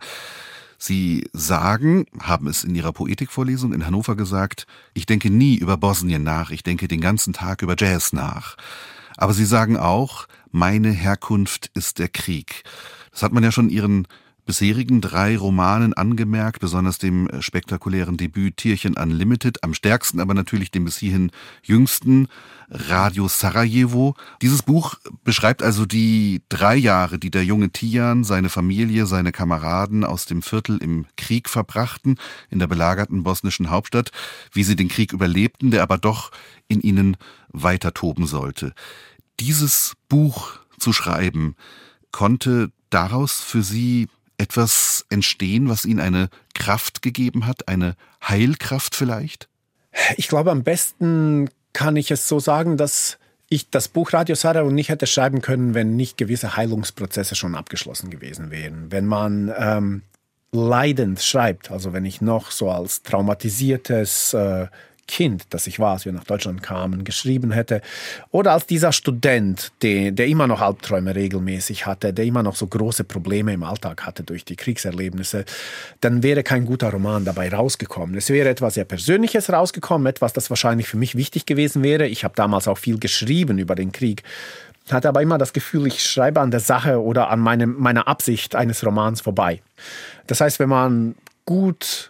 B: Sie haben es in Ihrer Poetikvorlesung in Hannover gesagt, ich denke nie über Bosnien nach, ich denke den ganzen Tag über Jazz nach. Aber Sie sagen auch, meine Herkunft ist der Krieg. Das hat man ja schon Ihren bisherigen 3 Romanen angemerkt, besonders dem spektakulären Debüt Tierchen Unlimited, am stärksten aber natürlich dem bis hierhin jüngsten Radio Sarajevo. Dieses Buch beschreibt also die 3 Jahre, die der junge Tijan, seine Familie, seine Kameraden aus dem Viertel im Krieg verbrachten, in der belagerten bosnischen Hauptstadt, wie sie den Krieg überlebten, der aber doch in ihnen weiter toben sollte. Dieses Buch zu schreiben, konnte daraus für Sie etwas entstehen, was Ihnen eine Kraft gegeben hat, eine Heilkraft vielleicht?
C: Ich glaube, am besten kann ich es so sagen, dass ich das Buch Radio Sarajevo nicht hätte schreiben können, wenn nicht gewisse Heilungsprozesse schon abgeschlossen gewesen wären. Wenn man leidend schreibt, also wenn ich noch so als traumatisiertes Kind, das ich war, als wir nach Deutschland kamen, geschrieben hätte, oder als dieser Student, der immer noch Albträume regelmäßig hatte, der immer noch so große Probleme im Alltag hatte durch die Kriegserlebnisse, dann wäre kein guter Roman dabei rausgekommen. Es wäre etwas sehr Persönliches rausgekommen, etwas, das wahrscheinlich für mich wichtig gewesen wäre. Ich habe damals auch viel geschrieben über den Krieg, hatte aber immer das Gefühl, ich schreibe an der Sache oder an meiner Absicht eines Romans vorbei. Das heißt, wenn man gut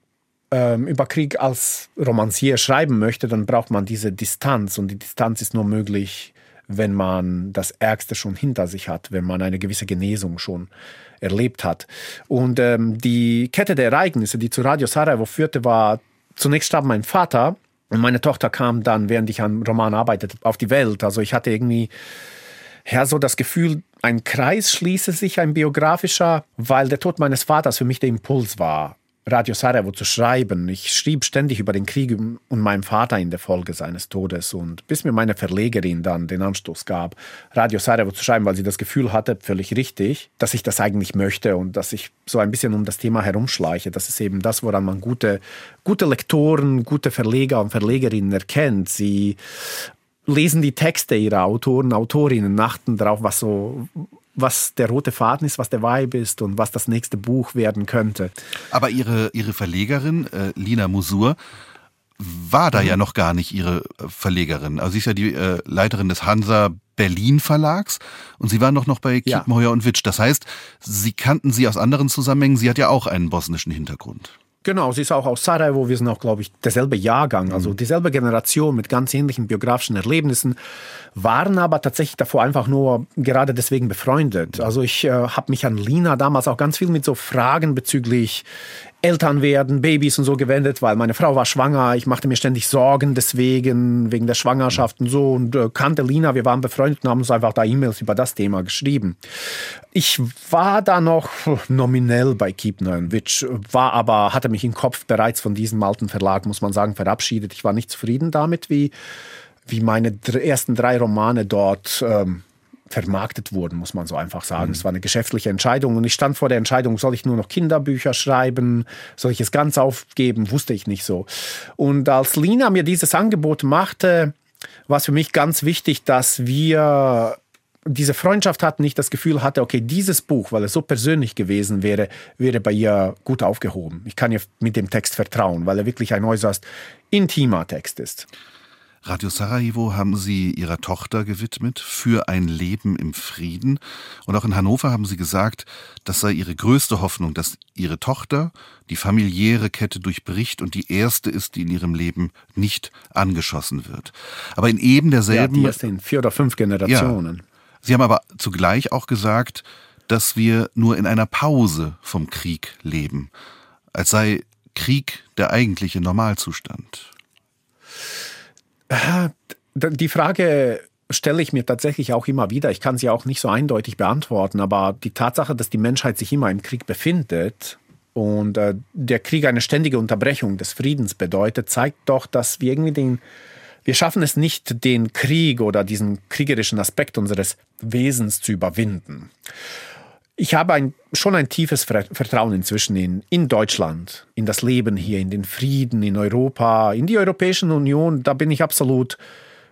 C: über Krieg als Romancier schreiben möchte, dann braucht man diese Distanz. Und die Distanz ist nur möglich, wenn man das Ärgste schon hinter sich hat, wenn man eine gewisse Genesung schon erlebt hat. Und die Kette der Ereignisse, die zu Radio Sarajevo führte, war, zunächst starb mein Vater und meine Tochter kam dann, während ich am Roman arbeitete, auf die Welt. Also ich hatte irgendwie so das Gefühl, ein Kreis schließe sich, ein biografischer, weil der Tod meines Vaters für mich der Impuls war, Radio Sarajevo zu schreiben. Ich schrieb ständig über den Krieg und meinen Vater in der Folge seines Todes. Und bis mir meine Verlegerin dann den Anstoß gab, Radio Sarajevo zu schreiben, weil sie das Gefühl hatte, völlig richtig, dass ich das eigentlich möchte und dass ich so ein bisschen um das Thema herumschleiche. Das ist eben das, woran man gute Lektoren, gute Verleger und Verlegerinnen erkennt. Sie lesen die Texte ihrer Autoren, Autorinnen, achten darauf, was der rote Faden ist, was der Vibe ist und was das nächste Buch werden könnte.
B: Aber Ihre Verlegerin, Lina Musur, war da ja noch gar nicht Ihre Verlegerin. Also sie ist ja die Leiterin des Hansa Berlin Verlags und Sie waren doch noch bei Kiepenheuer und Witsch. Das heißt, Sie kannten sie aus anderen Zusammenhängen. Sie hat ja auch einen bosnischen Hintergrund.
C: Genau, sie ist auch aus Sarajevo, wir sind auch, glaube ich, derselbe Jahrgang, also dieselbe Generation mit ganz ähnlichen biografischen Erlebnissen, waren aber tatsächlich davor einfach nur gerade deswegen befreundet. Also ich habe mich an Lina damals auch ganz viel mit so Fragen bezüglich Eltern werden, Babys und so gewendet, weil meine Frau war schwanger, ich machte mir ständig Sorgen deswegen, wegen der Schwangerschaft und so und kannte Lina, wir waren befreundet und haben uns einfach da E-Mails über das Thema geschrieben. Ich war da noch nominell bei Kiepenheuer und Witsch, hatte mich im Kopf bereits von diesem alten Verlag, muss man sagen, verabschiedet. Ich war nicht zufrieden damit, wie meine ersten 3 Romane dort vermarktet wurden, muss man so einfach sagen. Es war eine geschäftliche Entscheidung und ich stand vor der Entscheidung, soll ich nur noch Kinderbücher schreiben, soll ich es ganz aufgeben, wusste ich nicht so. Und als Lina mir dieses Angebot machte, war es für mich ganz wichtig, dass wir diese Freundschaft hatten, ich das Gefühl hatte, okay, dieses Buch, weil es so persönlich gewesen wäre bei ihr gut aufgehoben. Ich kann ihr mit dem Text vertrauen, weil er wirklich ein äußerst intimer Text ist.
B: Radio Sarajevo haben Sie Ihrer Tochter gewidmet, für ein Leben im Frieden. Und auch in Hannover haben Sie gesagt, das sei Ihre größte Hoffnung, dass Ihre Tochter die familiäre Kette durchbricht und die erste ist, die in ihrem Leben nicht angeschossen wird. Aber in eben derselben...
C: Ja, die erste in 4 oder 5 Generationen.
B: Ja. Sie haben aber zugleich auch gesagt, dass wir nur in einer Pause vom Krieg leben, als sei Krieg der eigentliche Normalzustand.
C: Die Frage stelle ich mir tatsächlich auch immer wieder. Ich kann sie auch nicht so eindeutig beantworten, aber die Tatsache, dass die Menschheit sich immer im Krieg befindet und der Krieg eine ständige Unterbrechung des Friedens bedeutet, zeigt doch, dass wir irgendwie wir schaffen es nicht, den Krieg oder diesen kriegerischen Aspekt unseres Wesens zu überwinden. Ich habe schon ein tiefes Vertrauen inzwischen in Deutschland, in das Leben hier, in den Frieden, in Europa, in die Europäische Union. Da bin ich absolut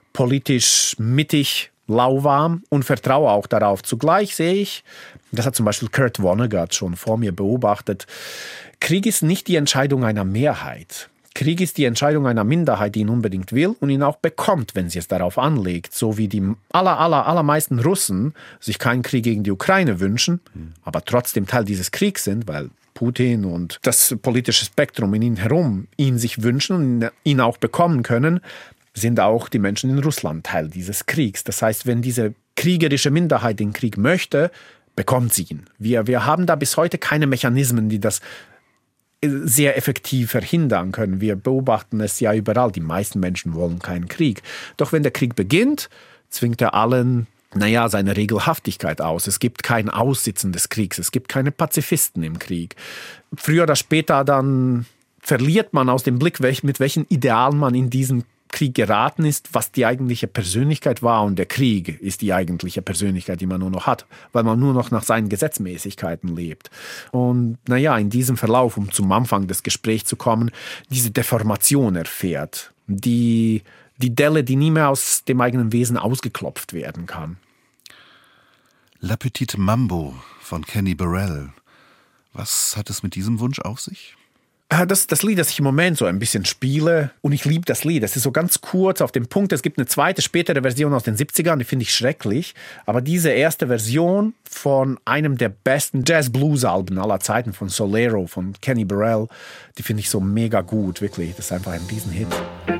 C: politisch mittig, lauwarm und vertraue auch darauf. Zugleich sehe ich, das hat zum Beispiel Kurt Vonnegut schon vor mir beobachtet, Krieg ist nicht die Entscheidung einer Mehrheit. Krieg ist die Entscheidung einer Minderheit, die ihn unbedingt will und ihn auch bekommt, wenn sie es darauf anlegt. So wie die allermeisten Russen sich keinen Krieg gegen die Ukraine wünschen, aber trotzdem Teil dieses Kriegs sind, weil Putin und das politische Spektrum in ihnen herum ihn sich wünschen und ihn auch bekommen können, sind auch die Menschen in Russland Teil dieses Kriegs. Das heißt, wenn diese kriegerische Minderheit den Krieg möchte, bekommt sie ihn. Wir haben da bis heute keine Mechanismen, die das sehr effektiv verhindern können. Wir beobachten es ja überall. Die meisten Menschen wollen keinen Krieg. Doch wenn der Krieg beginnt, zwingt er allen, seine Regelhaftigkeit aus. Es gibt kein Aussitzen des Kriegs. Es gibt keine Pazifisten im Krieg. Früher oder später dann verliert man aus dem Blick, mit welchen Idealen man in diesen Krieg geraten ist, was die eigentliche Persönlichkeit war, und der Krieg ist die eigentliche Persönlichkeit, die man nur noch hat, weil man nur noch nach seinen Gesetzmäßigkeiten lebt. Und in diesem Verlauf, um zum Anfang des Gesprächs zu kommen, diese Deformation erfährt, die Delle, die nie mehr aus dem eigenen Wesen ausgeklopft werden kann.
B: La Petite Mambo von Kenny Burrell. Was hat es mit diesem Wunsch auf sich?
C: Das ist das Lied, das ich im Moment so ein bisschen spiele, und ich liebe das Lied. Es ist so ganz kurz auf dem Punkt. Es gibt eine zweite, spätere Version aus den 70ern, die finde ich schrecklich. Aber diese erste Version von einem der besten Jazz-Blues-Alben aller Zeiten, von Solero, von Kenny Burrell, die finde ich so mega gut, wirklich. Das ist einfach ein Riesenhit.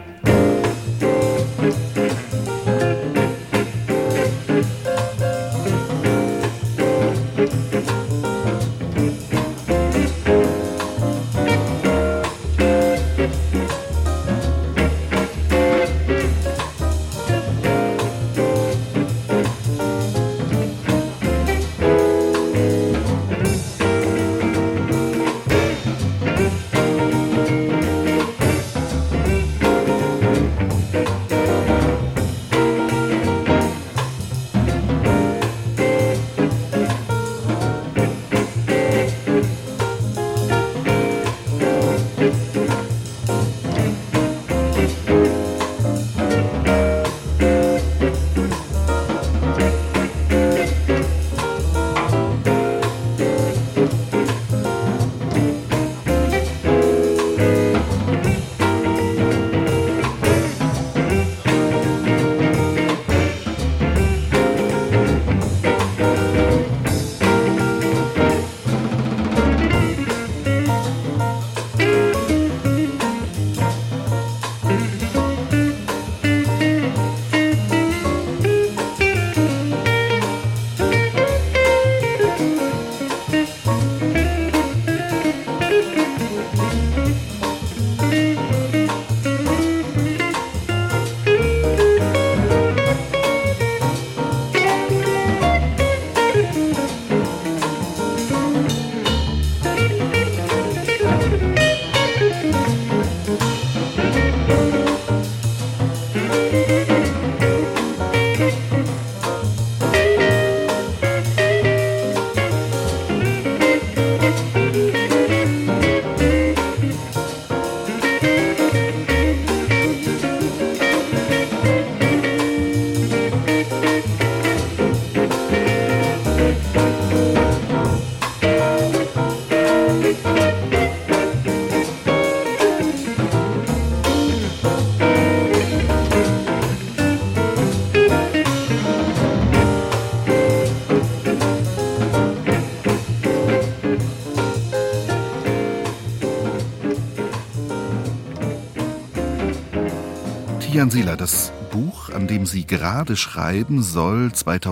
B: Tijan Sila, das Buch, an dem Sie gerade schreiben, soll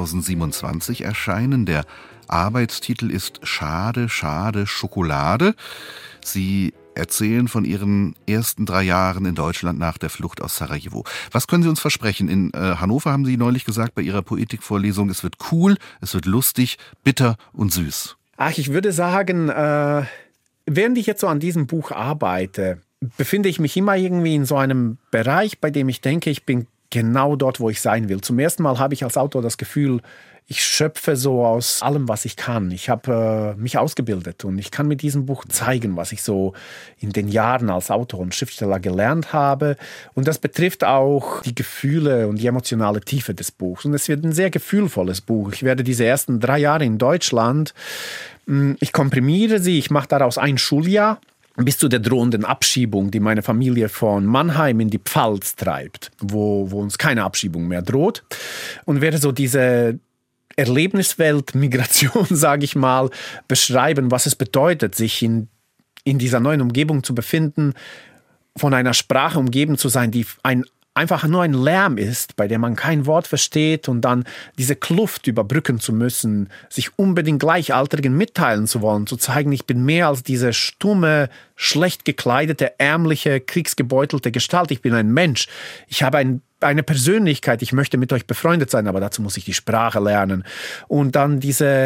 B: 2027 erscheinen. Der Arbeitstitel ist Schade, Schade, Schokolade. Sie erzählen von Ihren ersten 3 Jahren in Deutschland nach der Flucht aus Sarajevo. Was können Sie uns versprechen? In Hannover haben Sie neulich gesagt bei Ihrer Poetikvorlesung, es wird cool, es wird lustig, bitter und süß.
C: Ich würde sagen, während ich jetzt so an diesem Buch arbeite, befinde ich mich immer irgendwie in so einem Bereich, bei dem ich denke, ich bin genau dort, wo ich sein will. Zum ersten Mal habe ich als Autor das Gefühl, ich schöpfe so aus allem, was ich kann. Ich habe mich ausgebildet und ich kann mit diesem Buch zeigen, was ich so in den Jahren als Autor und Schriftsteller gelernt habe. Und das betrifft auch die Gefühle und die emotionale Tiefe des Buchs. Und es wird ein sehr gefühlvolles Buch. Ich werde diese ersten 3 Jahre in Deutschland, ich komprimiere sie, ich mache daraus ein Schuljahr, bis zu der drohenden Abschiebung, die meine Familie von Mannheim in die Pfalz treibt, wo uns keine Abschiebung mehr droht. Und werde so diese Erlebniswelt, Migration, sage ich mal, beschreiben, was es bedeutet, sich in dieser neuen Umgebung zu befinden, von einer Sprache umgeben zu sein, die einfach nur ein Lärm ist, bei dem man kein Wort versteht und dann diese Kluft überbrücken zu müssen, sich unbedingt Gleichaltrigen mitteilen zu wollen, zu zeigen, ich bin mehr als diese stumme, schlecht gekleidete, ärmliche, kriegsgebeutelte Gestalt. Ich bin ein Mensch. Ich habe eine Persönlichkeit. Ich möchte mit euch befreundet sein, aber dazu muss ich die Sprache lernen. Und dann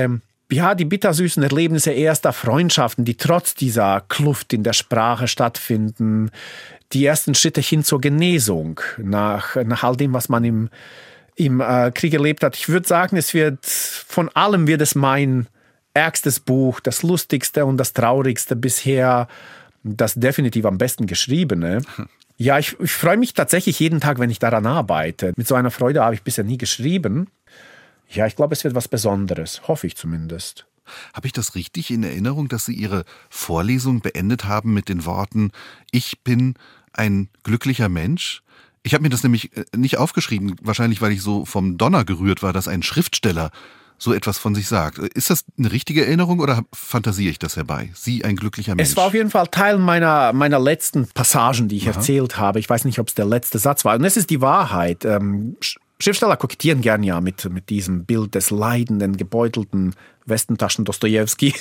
C: die bittersüßen Erlebnisse erster Freundschaften, die trotz dieser Kluft in der Sprache stattfinden, die ersten Schritte hin zur Genesung, nach all dem, was man im Krieg erlebt hat. Ich würde sagen, von allem wird es mein ärgstes Buch, das lustigste und das traurigste bisher, das definitiv am besten geschriebene. Ja, ich freue mich tatsächlich jeden Tag, wenn ich daran arbeite. Mit so einer Freude habe ich bisher nie geschrieben. Ja, ich glaube, es wird was Besonderes, hoffe ich zumindest.
B: Habe ich das richtig in Erinnerung, dass Sie Ihre Vorlesung beendet haben mit den Worten, ich bin ein glücklicher Mensch? Ich habe mir das nämlich nicht aufgeschrieben, wahrscheinlich weil ich so vom Donner gerührt war, dass ein Schriftsteller so etwas von sich sagt. Ist das eine richtige Erinnerung oder fantasiere ich das herbei? Sie, ein glücklicher Mensch.
C: Es war auf jeden Fall Teil meiner letzten Passagen, die ich erzählt habe. Ich weiß nicht, ob es der letzte Satz war. Und es ist die Wahrheit. Schriftsteller kokettieren gern ja mit diesem Bild des leidenden, gebeutelten Westentaschen Dostojewski.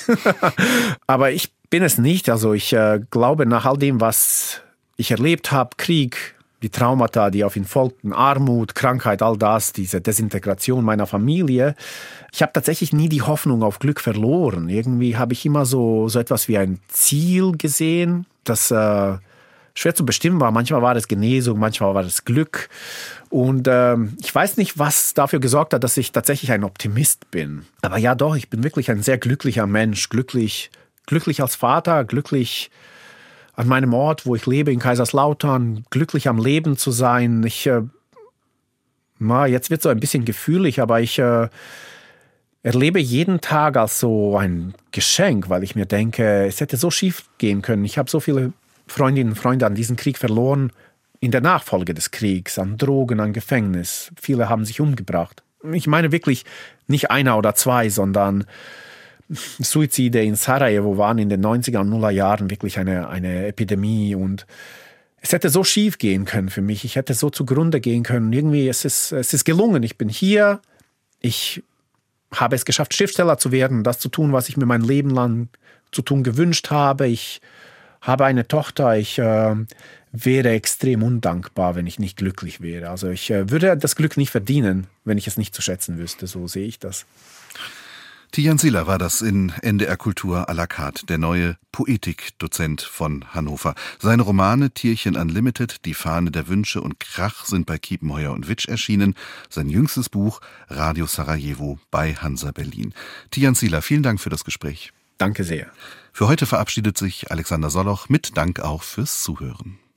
C: Aber ich bin es nicht. Also ich glaube, nach all dem, was ich erlebt habe, Krieg, die Traumata, die auf ihn folgten, Armut, Krankheit, all das, diese Desintegration meiner Familie. Ich habe tatsächlich nie die Hoffnung auf Glück verloren. Irgendwie habe ich immer so etwas wie ein Ziel gesehen, das schwer zu bestimmen war. Manchmal war es Genesung, manchmal war es Glück. Und ich weiß nicht, was dafür gesorgt hat, dass ich tatsächlich ein Optimist bin. Aber ja doch, ich bin wirklich ein sehr glücklicher Mensch. Glücklich als Vater, glücklich an meinem Ort, wo ich lebe, in Kaiserslautern, glücklich am Leben zu sein. Jetzt wird es so ein bisschen gefühlig, aber ich erlebe jeden Tag als so ein Geschenk, weil ich mir denke, es hätte so schief gehen können. Ich habe so viele Freundinnen und Freunde an diesen Krieg verloren, in der Nachfolge des Kriegs, an Drogen, an Gefängnis. Viele haben sich umgebracht. Ich meine wirklich nicht einer oder zwei, sondern Suizide in Sarajevo waren in den 90er und 0er Jahren wirklich eine Epidemie und es hätte so schief gehen können für mich. Ich hätte so zugrunde gehen können. Irgendwie, es ist gelungen. Ich bin hier. Ich habe es geschafft, Schriftsteller zu werden, das zu tun, was ich mir mein Leben lang zu tun gewünscht habe. Ich habe eine Tochter. Ich wäre extrem undankbar, wenn ich nicht glücklich wäre. Also ich würde das Glück nicht verdienen, wenn ich es nicht zu schätzen wüsste. So sehe ich das.
B: Tijan Sila war das in NDR Kultur à la carte, der neue Poetikdozent von Hannover. Seine Romane Tierchen Unlimited, Die Fahne der Wünsche und Krach sind bei Kiepenheuer und Witsch erschienen. Sein jüngstes Buch Radio Sarajevo bei Hansa Berlin. Tijan Sila, vielen Dank für das Gespräch.
C: Danke sehr.
B: Für heute verabschiedet sich Alexander Soloch mit Dank auch fürs Zuhören.